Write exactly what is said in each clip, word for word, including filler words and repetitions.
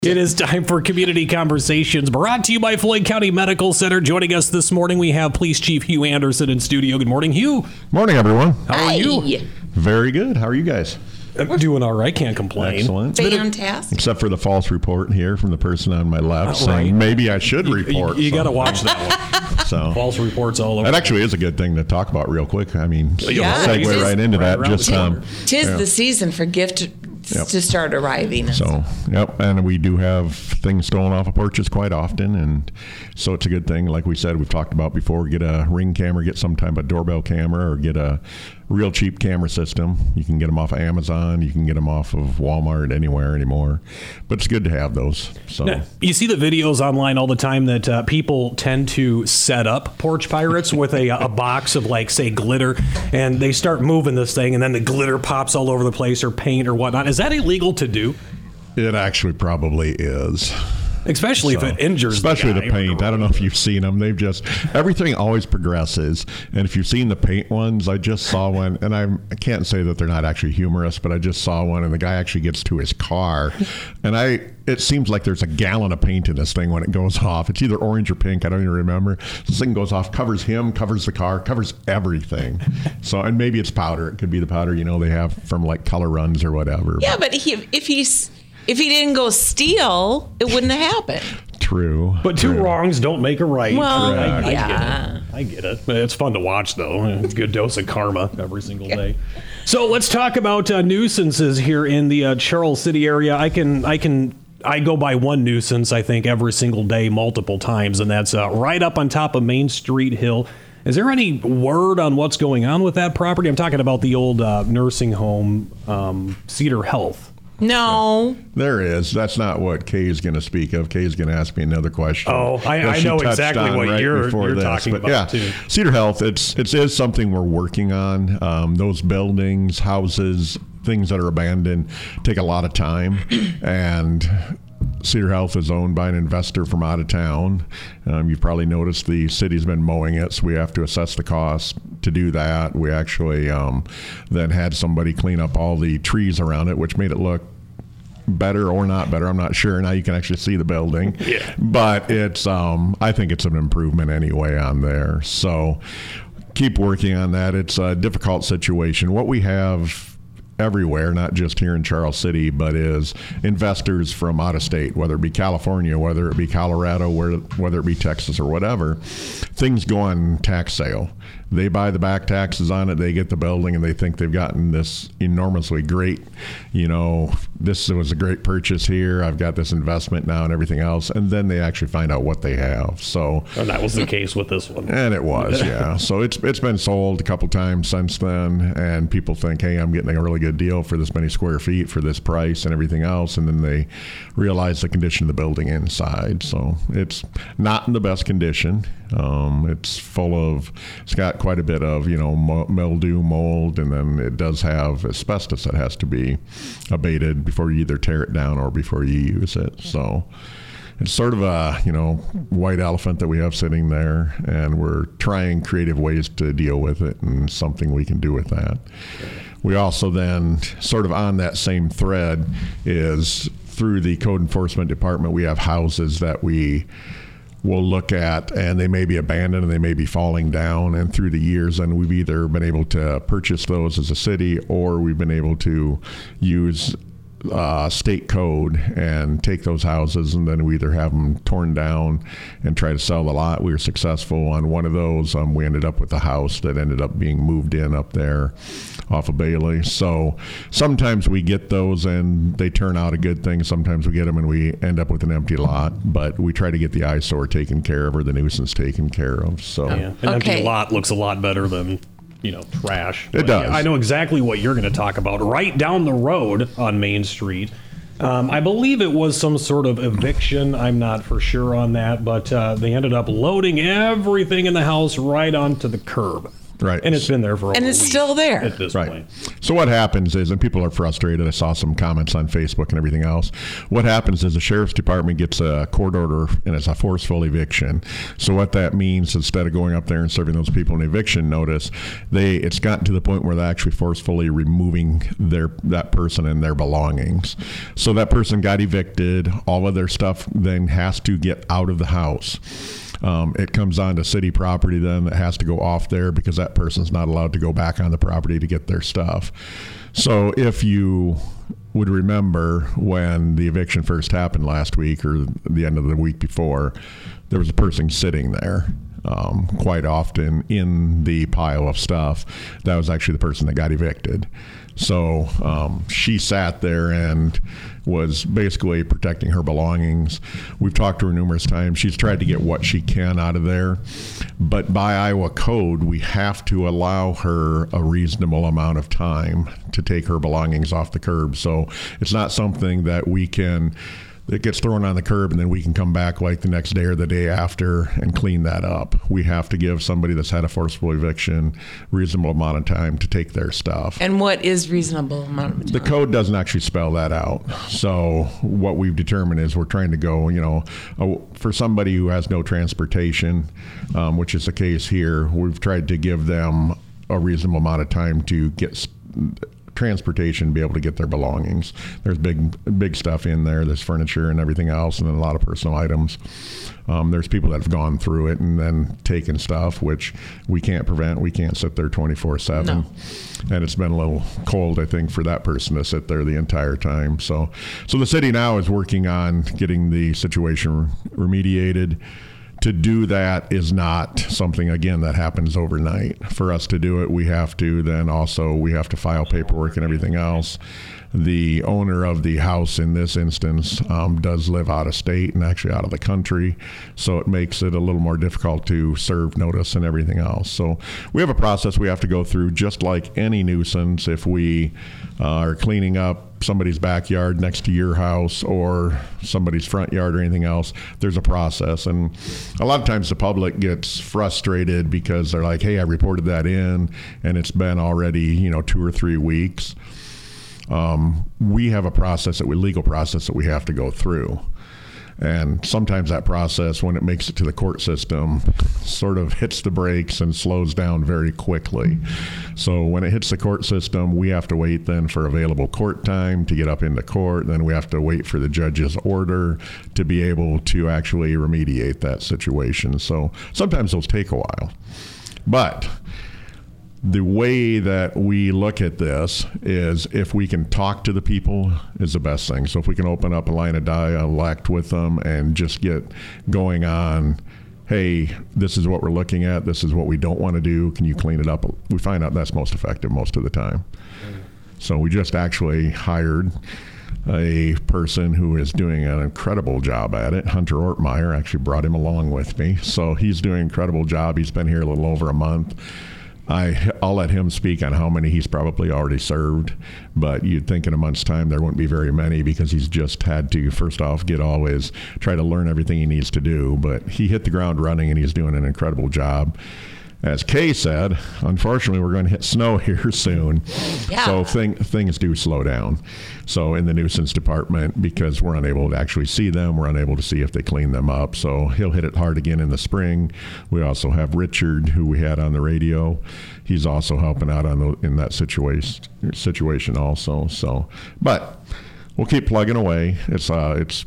It is time for Community Conversations, brought to you by Floyd County Medical Center. Joining us this morning, we have Police Chief Hugh Anderson in studio. Good morning, Hugh. Morning, everyone. How are you? Hi. Very good. How are you guys? I'm doing all right. Can't complain. Excellent. Fantastic. Except for the false report here from the person on my left Oh, saying right. maybe I should You, report. you, you got to something. watch that one. So False reports all over. that actually is a good thing to talk about real quick. I mean, Yeah. segue It is right into right that. around Just the um, corner. Tis yeah. the season for gift Yep. to start arriving. So, yep, and we do have things stolen off of porches quite often, and so it's a good thing. Like we said, we've talked about before, get a Ring camera, get some type of doorbell camera, or get a real cheap camera system. You can get them off of Amazon, you can get them off of Walmart, anywhere anymore, but it's good to have those. So Now, you see the videos online all the time that uh, people tend to set up porch pirates with a, a box of, like, say, glitter, and they start moving this thing, and then the glitter pops all over the place, or paint or whatnot. Is that illegal to do? it actually probably is. Especially So, if it injures especially the, the, guy or paint. I don't know if you've seen them. They've just everything always progresses. And if you've seen the paint ones, I just saw one, and I'm, I can't say that they're not actually humorous, but I just saw one, and the guy actually gets to his car, and I. It seems like there's a gallon of paint in this thing when it goes off. It's either orange or pink. I don't even remember. This thing goes off, covers him, covers the car, covers everything. So, and maybe it's powder. It could be the powder, you know, they have from like color runs or whatever. Yeah, but he, if he's if he didn't go steal, it wouldn't have happened. True. But two true. wrongs don't make a right. Well, I, I yeah. get it. I get it. It's fun to watch, though. It's a good dose of karma every single day. So let's talk about uh, nuisances here in the uh, Charles City area. I can, I can, I go by one nuisance, I think, every single day, multiple times, and that's uh, right up on top of Main Street Hill. Is there any word on what's going on with that property? I'm talking about the old uh, nursing home, um, Cedar Health. No. There is. That's not what Kay is going to speak of. Kay is going to ask me another question. Oh, I- that I she know touched exactly on what you're- before you're this. talking But about, yeah, too. Cedar Health, it's it is something we're working on. Um, those buildings, houses, things that are abandoned take a lot of time, and Cedar Health is owned by an investor from out of town. Um, you've probably noticed the city's been mowing it, so we have to assess the cost to do that. We actually um, then had somebody clean up all the trees around it, which made it look better or not better. I'm not sure. Now you can actually see the building. Yeah. But it's, um, I think it's an improvement anyway on there. So keep working on that. It's a difficult situation. What we have everywhere, not just here in Charles City, but is investors from out of state, whether it be California, whether it be Colorado, whether it be Texas or whatever, things go on tax sale. They buy the back taxes on it, they get the building, and they think they've gotten this enormously great, you know, this was a great purchase here, I've got this investment now and everything else, and then they actually find out what they have. So, And that was the case with this one. and it was, yeah. So it's it's been sold a couple times since then, and people think, hey, I'm getting a really good deal for this many square feet for this price and everything else, and then they realize the condition of the building inside. So it's not in the best condition. Um, it's full of, it's got quite a bit of, you know, mo- mildew, mold, and then it does have asbestos that has to be abated before you either tear it down or before you use it. So it's sort of a, you know, white elephant that we have sitting there, and we're trying creative ways to deal with it and something we can do with that. We also then, sort of on that same thread, is through the code enforcement department, we have houses that we will look at, and they may be abandoned and they may be falling down, and through the years, and we've either been able to purchase those as a city, or we've been able to use uh, state code and take those houses, and then we either have them torn down and try to sell the lot. We were successful on one of those. Um, we ended up with a house that ended up being moved in up there off of Bailey. So sometimes we get those and they turn out a good thing. Sometimes we get them and we end up with an empty lot, but we try to get the eyesore taken care of or the nuisance taken care of. So Yeah. An empty Okay. lot looks a lot better than, you know, trash. It But, does. yeah, I know exactly what you're going to talk about. Right down the road on Main Street, um, I believe it was some sort of eviction. I'm not for sure on that, but uh, they ended up loading everything in the house right onto the curb. Right. And it's been there for over And a it's week still there. at this Right. point. So what happens is, and people are frustrated, I saw some comments on Facebook and everything else. What happens is the sheriff's department gets a court order and it's a forceful eviction. So what that means, instead of going up there and serving those people an eviction notice, they it's gotten to the point where they're actually forcefully removing their that person and their belongings. So that person got evicted. All of their stuff then has to get out of the house. Um, it comes onto city property then that has to go off there because that person's not allowed to go back on the property to get their stuff. So if you would remember when the eviction first happened last week or the end of the week before, there was a person sitting there. Um, quite often in the pile of stuff. That was actually the person that got evicted. So um, she sat there and was basically protecting her belongings. We've talked to her numerous times. She's tried to get what she can out of there. But by Iowa code, we have to allow her a reasonable amount of time to take her belongings off the curb. So it's not something that we can... It gets thrown on the curb and then we can come back like the next day or the day after and clean that up. We have to give somebody that's had a forcible eviction reasonable amount of time to take their stuff. And what is reasonable amount of time? The code doesn't actually spell that out. So what we've determined is we're trying to go, you know, uh, for somebody who has no transportation, um, which is the case here, we've tried to give them a reasonable amount of time to get st- transportation, be able to get their belongings. There's big big stuff in there. There's furniture and everything else, and then a lot of personal items. Um, there's people that have gone through it and then taken stuff, which we can't prevent. We can't sit there twenty-four seven. No. And it's been a little cold, I think, for that person to sit there the entire time. So, so the city now is working on getting the situation remediated. To do that is not something, again, that happens overnight. For us to do it, we have to then also, we have to file paperwork and everything else. The owner of the house in this instance um, does live out of state and actually out of the country, so it makes it a little more difficult to serve notice and everything else. So we have a process we have to go through, just like any nuisance. If we uh, are cleaning up somebody's backyard next to your house or somebody's front yard or anything else, there's a process. And a lot of times the public gets frustrated because they're like, hey, I reported that in and it's been already, you know, two or three weeks. Um, we have a process, that we legal process that we have to go through. And sometimes that process, when it makes it to the court system, sort of hits the brakes and slows down very quickly. So when it hits the court system, we have to wait then for available court time to get up into court. Then we have to wait for the judge's order to be able to actually remediate that situation. So sometimes those take a while. But the way that we look at this is, if we can talk to the people, is the best thing. So if we can open up a line of dialect with them and just get going on, hey, this is what we're looking at, this is what we don't want to do, can you clean it up? We find out that's most effective most of the time. So we just actually hired a person who is doing an incredible job at it. Hunter Ortmeyer, actually brought him along with me. So he's doing an incredible job. He's been here a little over a month. I, I'll let him speak on how many he's probably already served, but you'd think in a month's time there wouldn't be very many, because he's just had to, first off, get all his, try to learn everything he needs to do. But he hit the ground running and he's doing an incredible job. As Kay said, unfortunately, we're going to hit snow here soon. Yeah. So thing, things do slow down. So in the nuisance department, because we're unable to actually see them, we're unable to see if they clean them up. So he'll hit it hard again in the spring. We also have Richard, who we had on the radio. He's also helping out on the, in that situation situation also. So, but we'll keep plugging away. It's uh, it's.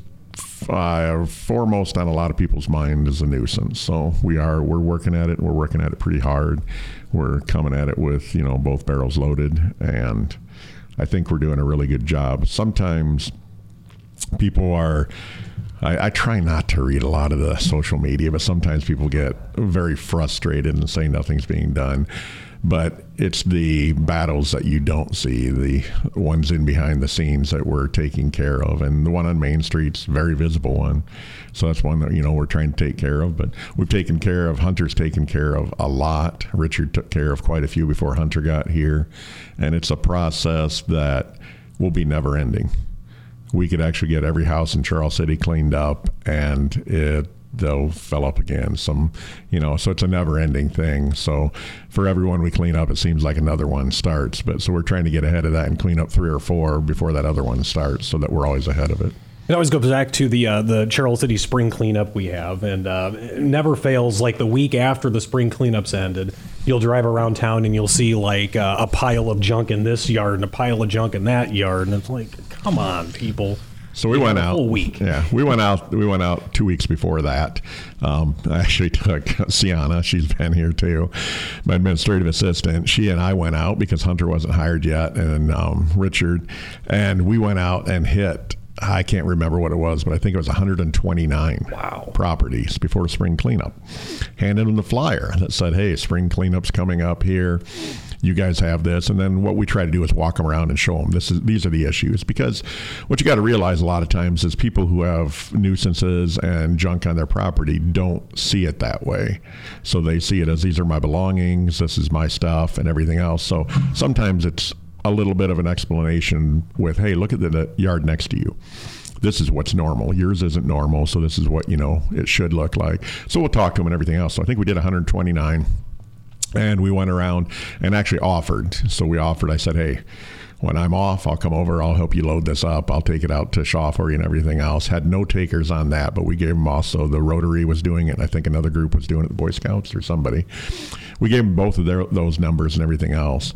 Uh, foremost on a lot of people's mind is a nuisance. So we are, we're working at it. We're working at it pretty hard. We're coming at it with, you know, both barrels loaded, and I think we're doing a really good job. Sometimes people are, I, I try not to read a lot of the social media, but sometimes people get very frustrated and say nothing's being done. But it's the battles that you don't see, the ones in behind the scenes that we're taking care of. And the one on Main Street's a very visible one. So that's one that, you know, we're trying to take care of. But we've taken care of, Hunter's taken care of a lot. Richard took care of quite a few before Hunter got here. And it's a process that will be never ending. We could actually get every house in Charles City cleaned up, and it they'll fill up again. Some, you know, so it's a never-ending thing. So for every one we clean up, it seems like another one starts. But so we're trying to get ahead of that and clean up three or four before that other one starts, so that we're always ahead of it. It always goes back to the uh, the Charles City spring cleanup we have, and uh, it never fails. Like the week after the spring cleanups ended, you'll drive around town and you'll see like uh, a pile of junk in this yard and a pile of junk in that yard, and it's like, come on, people. So we went out. A whole week. Yeah, we went out. We went out two weeks before that. Um, I actually took Sienna. She's been here too, my administrative assistant. She and I went out because Hunter wasn't hired yet, and um, Richard, and we went out and hit. I can't remember what it was, but I think it was one hundred twenty-nine wow. properties before spring cleanup. Handed them the flyer that said, hey, spring cleanup's coming up here. You guys have this. And then what we try to do is walk them around and show them this is these are the issues. Because what you got to realize a lot of times is people who have nuisances and junk on their property don't see it that way. So they see it as these are my belongings, this is my stuff, and everything else. So sometimes it's a little bit of an explanation with, hey, look at the yard next to you. This is what's normal. Yours isn't normal, so this is what, you know, it should look like. So we'll talk to them and everything else. So I think we did one hundred twenty-nine, and we went around and actually offered. So we offered, I said, hey, when I'm off, I'll come over, I'll help you load this up. I'll take it out to Shaw for you and everything else. Had no takers on that, but we gave them also, the Rotary was doing it, and I think another group was doing it, the Boy Scouts or somebody. We gave them both of their, those numbers and everything else.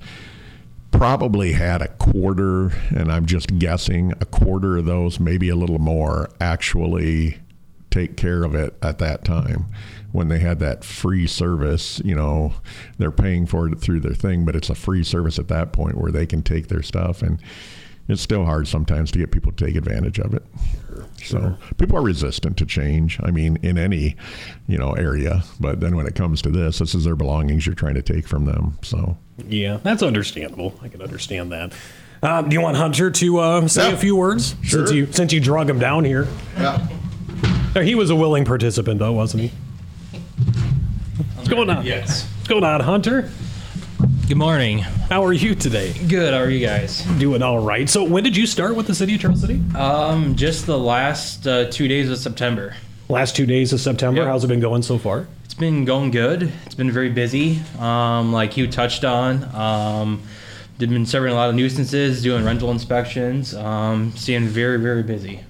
Probably had a quarter, and I'm just guessing, a quarter of those, maybe a little more, actually take care of it at that time. When they had that free service, you know, they're paying for it through their thing, but it's a free service at that point where they can take their stuff, and it's still hard sometimes to get people to take advantage of it. Sure, sure. So people are resistant to change. I mean, in any, you know, area, but then when it comes to this, this is their belongings you're trying to take from them. So yeah, that's understandable. I can understand that. Uh, do you want Hunter to uh, say yeah. a few words Sure. since you since you drug him down here? Yeah. He was a willing participant, though, wasn't he? What's going on? Yes. What's going on, Hunter? Good morning. How are you today? Good. How are you guys? Doing all right. So when did you start with the city of Charles City? Um, just the last uh, two days of September. Last two days of September. Yep. How's it been going so far? It's been going good. It's been very busy. Um, like you touched on, um, they've been serving a lot of nuisances, doing rental inspections, um, staying very, very busy.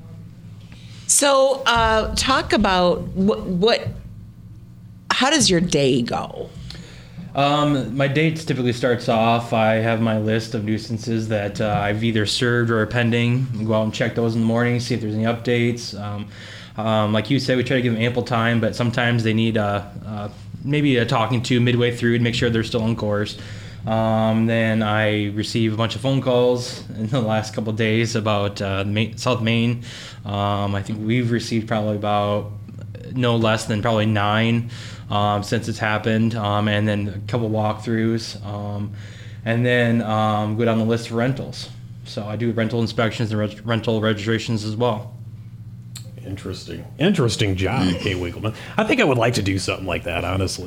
So, uh, talk about what, what, how does your day go? Um, my day typically starts off, I have my list of nuisances that uh, I've either served or are pending. I go out and check those in the morning, see if there's any updates. Um, um, like you said, we try to give them ample time, but sometimes they need uh, uh, maybe a talking to midway through to make sure they're still on course. Um, then I receive a bunch of phone calls in the last couple of days about uh, Maine, South Maine. Um, I think we've received probably about no less than probably nine um, since it's happened, um, and then a couple walkthroughs, um, and then um, go down the list for rentals. So I do rental inspections and re- rental registrations as well. Interesting. Interesting job, Kay Wiggleman. I think I would like to do something like that, honestly.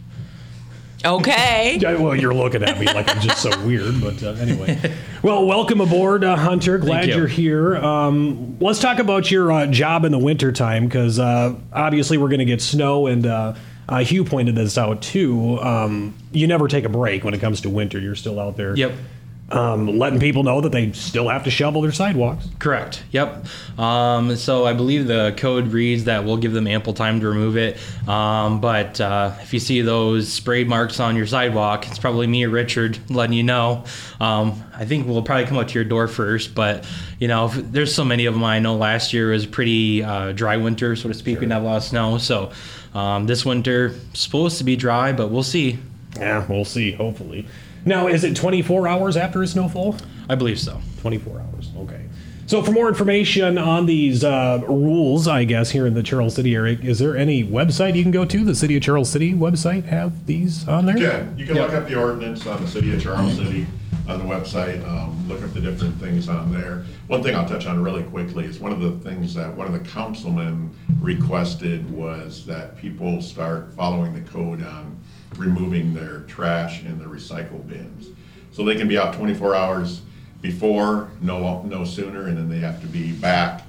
Okay. Yeah, well, you're looking at me like I'm just so weird, but uh, anyway. Well, welcome aboard, uh, Hunter. Glad you. you're here. Um, let's talk about your uh, job in the wintertime, because uh, obviously we're going to get snow, and uh, uh, Hugh pointed this out too. Um, you never take a break when it comes to winter. You're still out there. Yep. Um, letting people know that they still have to shovel their sidewalks. Correct. Yep. Um, so I believe the code reads that we'll give them ample time to remove it. Um, but uh, if you see those sprayed marks on your sidewalk, it's probably me or Richard letting you know. Um, I think we'll probably come up to your door first. But, you know, there's so many of them. I know last year was a pretty uh, dry winter, so to speak. Sure. We didn't have a lot of snow. So um, this winter, supposed to be dry, but we'll see. Yeah, we'll see, hopefully. Now, is it twenty-four hours after a snowfall? I believe so. twenty-four hours, okay. So for more information on these uh, rules, I guess, here in the Charles City area, is there any website you can go to? The City of Charles City website have these on there? Yeah, you can look up the ordinance on the City of Charles City on the website, um, look up the different things on there. One thing I'll touch on really quickly is one of the things that one of the councilmen requested was that people start following the code on removing their trash in the recycle bins. So they can be out twenty-four hours before, no no sooner, and then they have to be back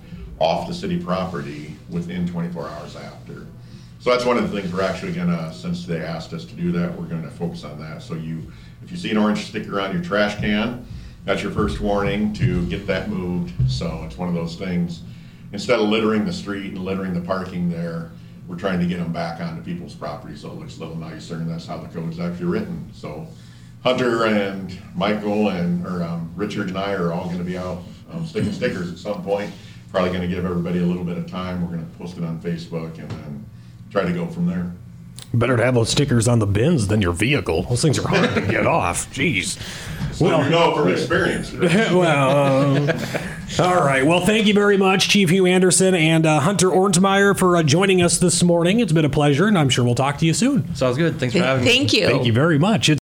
off the city property within twenty-four hours after. So that's one of the things we're actually gonna, since they asked us to do that, we're gonna focus on that. So you, if you see an orange sticker on your trash can, that's your first warning to get that moved. So it's one of those things, instead of littering the street and littering the parking there, we're trying to get them back onto people's property so it looks a little nicer, and that's how the code is actually written. So Hunter and Michael and, or um, Richard and I are all gonna be out um, sticking stickers at some point. Probably gonna give everybody a little bit of time. We're gonna post it on Facebook and then try to go from there. Better to have those stickers on the bins than your vehicle. Those things are hard to get off. Jeez. So well, you know from experience. well, uh, all right. Well, thank you very much, Chief Hugh Anderson and uh, Hunter Orntmeyer, for uh, joining us this morning. It's been a pleasure, and I'm sure we'll talk to you soon. Sounds good. Thanks for having me. Thank you. Thank you very much. It's